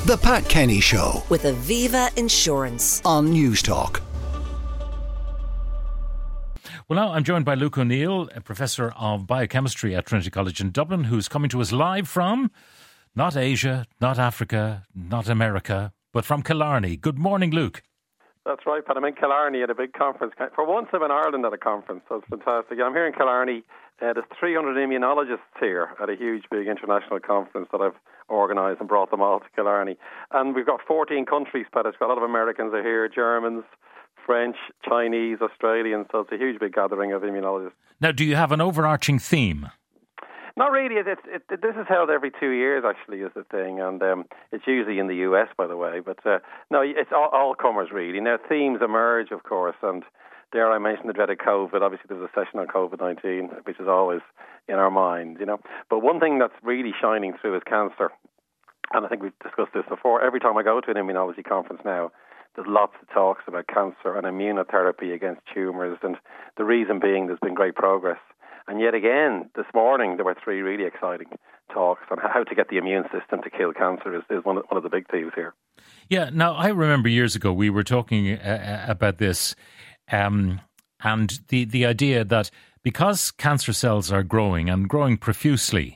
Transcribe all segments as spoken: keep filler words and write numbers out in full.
The Pat Kenny Show with Aviva Insurance on Newstalk. Well, now I'm joined by Luke O'Neill, a Professor of Biochemistry at Trinity College in Dublin, who's coming to us live from not Asia, not Africa, not America, but from Killarney. Good morning, Luke. That's right, Pat. I'm in Killarney at a big conference. For once I'm in Ireland at a conference, so it's fantastic. I'm here in Killarney. Uh, there's three hundred immunologists here at a huge, big international conference that I've organised and brought them all to Killarney. And we've got fourteen countries, Pat. It's got a lot of Americans are here, Germans, French, Chinese, Australians. So it's a huge, big gathering of immunologists. Now, do you have an overarching theme? Not really. It, it, it, this is held every two years, actually, is the thing. And um, it's usually in the U S, by the way. But uh, no, it's all, all comers, really. Now, themes emerge, of course. And there I mentioned the dreaded COVID. Obviously, there's a session on COVID nineteen, which is always in our minds, you know. But one thing that's really shining through is cancer. And I think we've discussed this before. Every time I go to an immunology conference now, there's lots of talks about cancer and immunotherapy against tumours. And the reason being there's been great progress. And yet again, this morning, there were three really exciting talks on how to get the immune system to kill cancer is, is one, of, one of the big themes here. Yeah, now, I remember years ago we were talking uh, about this um, and the, the idea that because cancer cells are growing and growing profusely,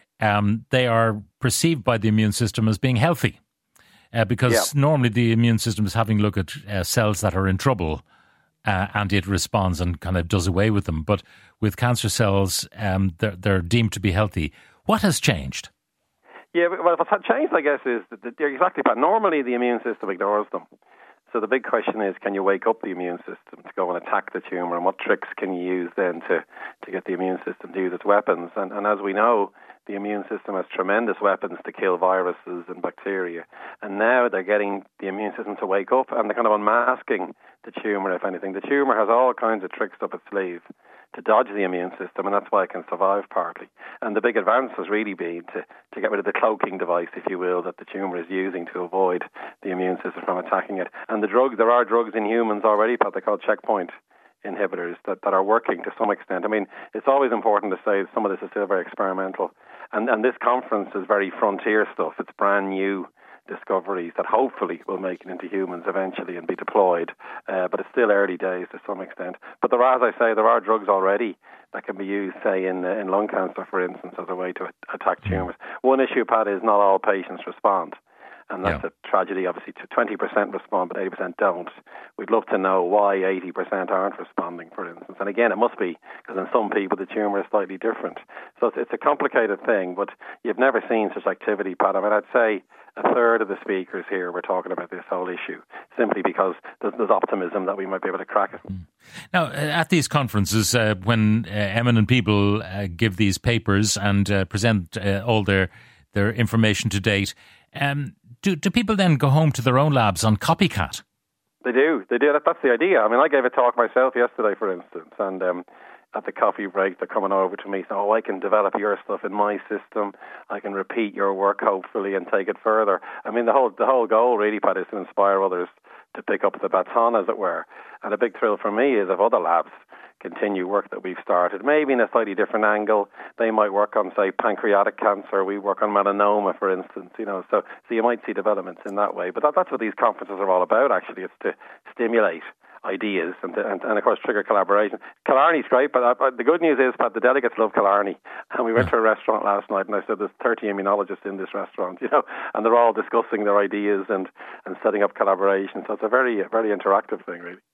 um, they are perceived by the immune system as being healthy. Uh, because yeah. normally the immune system is having a look at uh, cells that are in trouble uh, and it responds and kind of does away with them. But with cancer cells, um, they're, they're deemed to be healthy. What has changed? Yeah, well, what's changed, I guess, is that they're exactly that. Normally the immune system ignores them. So the big question is, can you wake up the immune system to go and attack the tumour? And what tricks can you use then to, to get the immune system to use its weapons? And, and as we know, the immune system has tremendous weapons to kill viruses and bacteria. And now they're getting the immune system to wake up and they're kind of unmasking the tumour, if anything. The tumour has all kinds of tricks up its sleeve to dodge the immune system, and that's why it can survive partly. And the big advance has really been to, to get rid of the cloaking device, if you will, that the tumour is using to avoid the immune system from attacking it. And the drugs, there are drugs in humans already, Pat, they're called checkpoint inhibitors that, that are working to some extent. I mean, it's always important to say some of this is still very experimental. And, and this conference is very frontier stuff. It's brand new discoveries that hopefully will make it into humans eventually and be deployed. Uh, but it's still early days to some extent. But there are, as I say, there are drugs already that can be used, say, in, uh, in lung cancer, for instance, as a way to attack tumours. One issue, Pat, is not all patients respond. And that's yeah. a tragedy, obviously. twenty percent respond, but eighty percent don't. We'd love to know why eighty percent aren't responding, for instance. And again, it must be because in some people the tumour is slightly different. So it's, it's a complicated thing, but you've never seen such activity, Pat. I mean, I'd say a third of the speakers here were talking about this whole issue, simply because there's, there's optimism that we might be able to crack it. Now, at these conferences, uh, when uh, eminent people uh, give these papers and uh, present uh, all their, their information to date, um, do, do people then go home to their own labs on copycat? They do. They do. That, that's the idea. I mean, I gave a talk myself yesterday, for instance, and um, at the coffee break, they're coming over to me saying, oh, I can develop your stuff in my system. I can repeat your work, hopefully, and take it further. I mean, the whole the whole goal, really, Pat, is to inspire others to pick up the baton, as it were. And a big thrill for me is if other labs continue work that we've started, maybe in a slightly different angle. They might work on, say, pancreatic cancer. We work on melanoma, for instance. You know, so so you might see developments in that way. But that, that's what these conferences are all about, actually. It's to stimulate ideas and, to, and, and of course, trigger collaboration. Killarney's great, but I, I, the good news is, Pat, the delegates love Killarney. And we went to a restaurant last night, and I said there's thirty immunologists in this restaurant, you know, and they're all discussing their ideas and, and setting up collaboration. So it's a very, very interactive thing, really.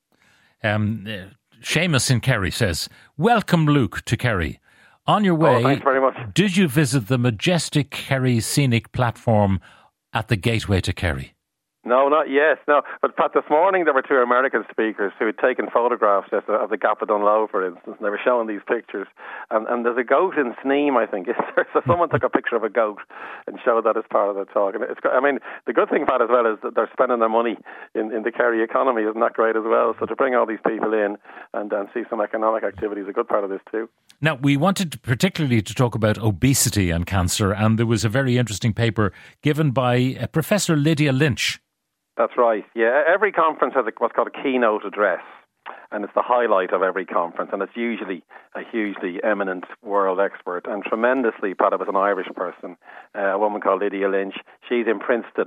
Um, uh, Seamus in Kerry says, welcome, Luke, to Kerry. On your way, oh, thanks very much. Did you visit the majestic Kerry Scenic Platform at the gateway to Kerry? No, not yet. No, but Pat, this morning there were two American speakers who had taken photographs of the, of the Gap of Dunloe, for instance, and they were showing these pictures. And, and there's a goat in Sneem, I think, is there? So someone took a picture of a goat and showed that as part of the talk. And it's, I mean, the good thing, Pat, as well, is that they're spending their money in, in the Kerry economy. Isn't that great as well? So to bring all these people in and, and see some economic activity is a good part of this too. Now, we wanted particularly to talk about obesity and cancer, and there was a very interesting paper given by uh, Professor Lydia Lynch. That's right. Yeah, every conference has a, what's called a keynote address, and it's the highlight of every conference, and it's usually a hugely eminent world expert, and tremendously, Pat, it was an Irish person, uh, a woman called Lydia Lynch. She's in Princeton.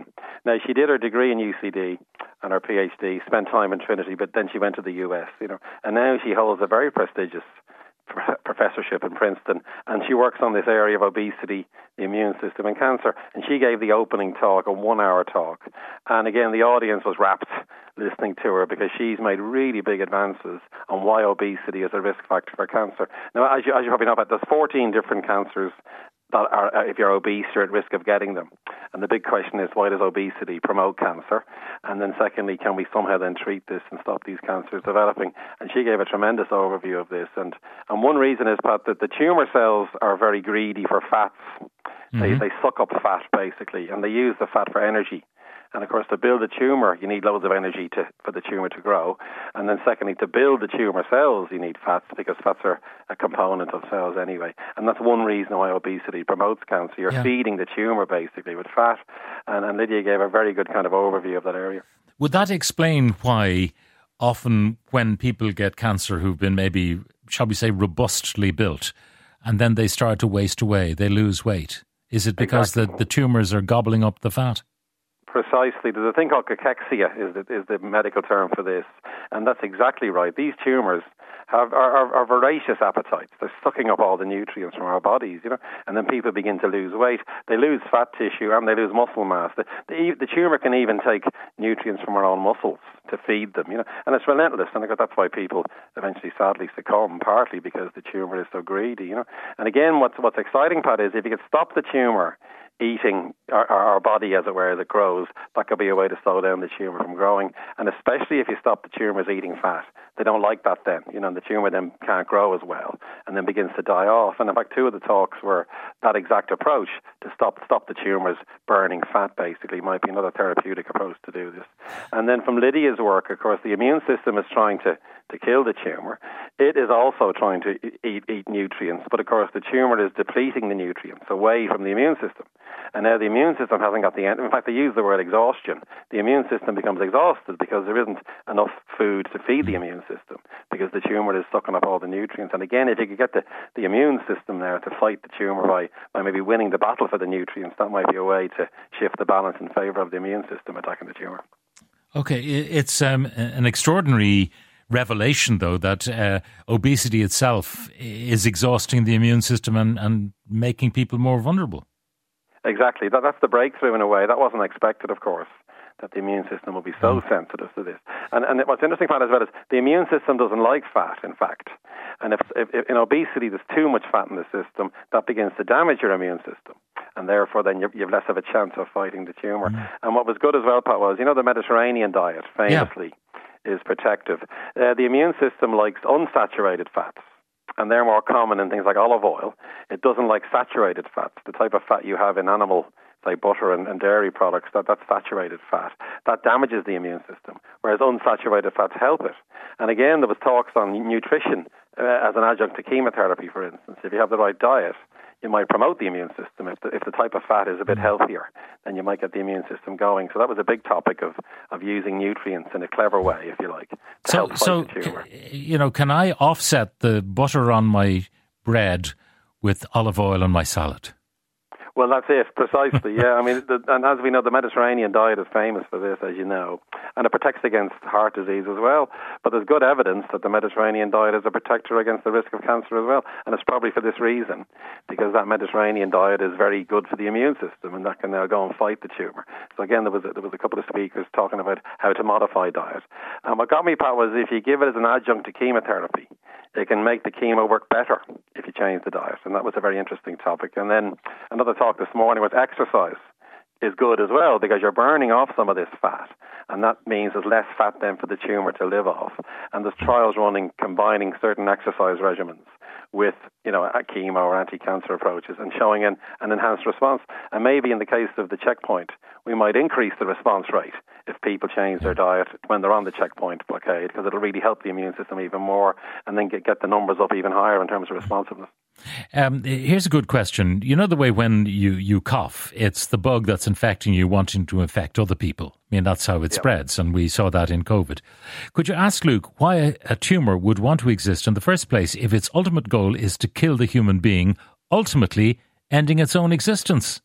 Now, she did her degree in U C D and her PhD, spent time in Trinity, but then she went to the U S, you know, and now she holds a very prestigious professorship in Princeton, and she works on this area of obesity, the immune system, and cancer. And she gave the opening talk, a one-hour talk, and again the audience was rapt listening to her because she's made really big advances on why obesity is a risk factor for cancer. Now, as you, as you probably know, about there's fourteen different cancers that are, if you're obese, you're at risk of getting them. And the big question is, why does obesity promote cancer? And then secondly, can we somehow then treat this and stop these cancers developing? And she gave a tremendous overview of this. And, and one reason is, Pat, that the tumour cells are very greedy for fats. Mm-hmm. They, they suck up fat, basically, and they use the fat for energy. And of course, to build a tumour, you need loads of energy to, for the tumour to grow. And then secondly, to build the tumour cells, you need fats, because fats are a component of cells anyway. And that's one reason why obesity promotes cancer. You're yeah. feeding the tumour basically with fat. And, and Lydia gave a very good kind of overview of that area. Would that explain why often when people get cancer who've been maybe, shall we say, robustly built, and then they start to waste away, they lose weight? Is it because exactly. the, the tumours are gobbling up the fat? Precisely. There's a thing called cachexia is the, is the medical term for this, and that's exactly right. These tumours have are, are, are voracious appetites. They're sucking up all the nutrients from our bodies, you know, and then people begin to lose weight. They lose fat tissue and they lose muscle mass. The, the, the tumour can even take nutrients from our own muscles to feed them, you know, and it's relentless. And I guess that's why people eventually sadly succumb, partly because the tumour is so greedy, you know. And again, what's what's exciting, Pat, is if you could stop the tumour eating our, our body, as it were, as it grows, that could be a way to slow down the tumour from growing. And especially if you stop the tumours eating fat. They don't like that then, you know, and the tumour then can't grow as well and then begins to die off. And in fact, two of the talks were that exact approach to stop stop the tumours burning fat, basically, might be another therapeutic approach to do this. And then from Lydia's work, of course, the immune system is trying to, to kill the tumour. It is also trying to eat, eat nutrients, but of course the tumour is depleting the nutrients away from the immune system. And now the immune system hasn't got the end. In fact, they use the word exhaustion. The immune system becomes exhausted because there isn't enough food to feed the immune system because the tumour is sucking up all the nutrients. And again, if you could get the, the immune system there to fight the tumour by, by maybe winning the battle for the nutrients, that might be a way to shift the balance in favour of the immune system attacking the tumour. Okay, it's um, an extraordinary revelation, though, that uh, obesity itself is exhausting the immune system and, and making people more vulnerable. Exactly. That, that's the breakthrough in a way. That wasn't expected, of course, that the immune system will be so mm. sensitive to this. And, and what's interesting about it as well is the immune system doesn't like fat, in fact. And if, if, if in obesity there's too much fat in the system, that begins to damage your immune system. And therefore then you have less of a chance of fighting the tumour. Mm. And what was good as well, Pat, was, you know, the Mediterranean diet, famously, yeah. is protective. Uh, the immune system likes unsaturated fats. And they're more common in things like olive oil. It doesn't like saturated fats, the type of fat you have in animal, like butter and, and dairy products. That that's saturated fat. That damages the immune system, whereas unsaturated fats help it. And again, there was talks on nutrition uh, as an adjunct to chemotherapy, for instance. If you have the right diet, you might promote the immune system. If the, if the type of fat is a bit healthier, then you might get the immune system going. So that was a big topic of, of using nutrients in a clever way, if you like, to so, help fight so, the tumour. You know, can I offset the butter on my bread with olive oil on my salad? Well, that's it, precisely, yeah. I mean, the, and as we know, the Mediterranean diet is famous for this, as you know, and it protects against heart disease as well. But there's good evidence that the Mediterranean diet is a protector against the risk of cancer as well, and it's probably for this reason, because that Mediterranean diet is very good for the immune system, and that can now go and fight the tumour. So again, there was a, there was a couple of speakers talking about how to modify diet. And what got me, Pat, was if you give it as an adjunct to chemotherapy, it can make the chemo work better if you change the diet. And that was a very interesting topic. And then another talk this morning was exercise is good as well because you're burning off some of this fat. And that means there's less fat then for the tumour to live off. And there's trials running combining certain exercise regimens with, you know, a chemo or anti-cancer approaches and showing an, an enhanced response. And maybe in the case of the checkpoint, we might increase the response rate if people change their diet when they're on the checkpoint blockade, because it'll really help the immune system even more and then get, get the numbers up even higher in terms of responsiveness. Um, here's a good question. You know the way when you, you cough, it's the bug that's infecting you wanting to infect other people. I mean, that's how it yeah. spreads, and we saw that in COVID. Could you ask Luke why a, a tumour would want to exist in the first place if its ultimate goal is to kill the human being, ultimately ending its own existence?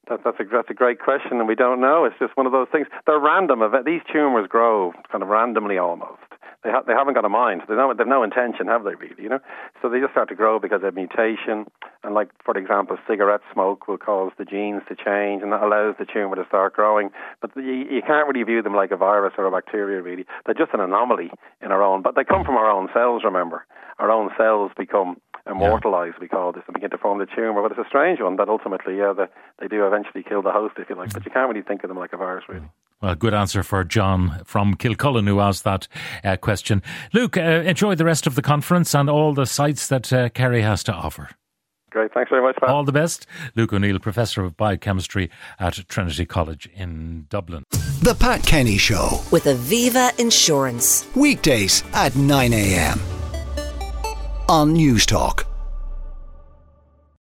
That, that's, a, that's a great question, and we don't know. It's just one of those things. They're random. These tumours grow kind of randomly almost. They, ha- they haven't got a mind. They don't, they've no intention, have they, really? You know, so they just start to grow because of mutation. And like, for example, cigarette smoke will cause the genes to change, and that allows the tumour to start growing. But you, you can't really view them like a virus or a bacteria, really. They're just an anomaly in our own. But they come from our own cells, remember. Our own cells become immortalised, we call this, and begin to form the tumour. But it's a strange one that ultimately, yeah, the, they do eventually kill the host, if you like. But you can't really think of them like a virus, really. Well, good answer for John from Kilcullen, who asked that uh, question. Luke, uh, enjoy the rest of the conference and all the sites that uh, Kerry has to offer. Great, thanks very much, Pat. All the best. Luke O'Neill, Professor of Biochemistry at Trinity College in Dublin. The Pat Kenny Show. With Aviva Insurance. Weekdays at nine a.m. on News Talk.